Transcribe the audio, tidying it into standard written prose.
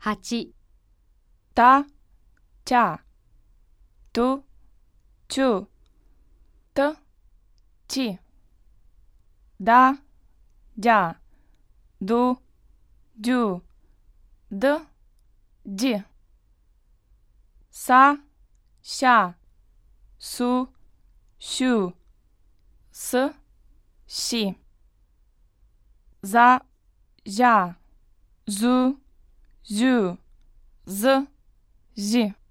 8、 た、ちゃ、と、ちゅ、と、ち、だ、じゃ、ど、じゅ、ど、じ、さ、しゃ、す、しゅ、す、し、ざ、じゃ、ず、じゅ、ず、じ。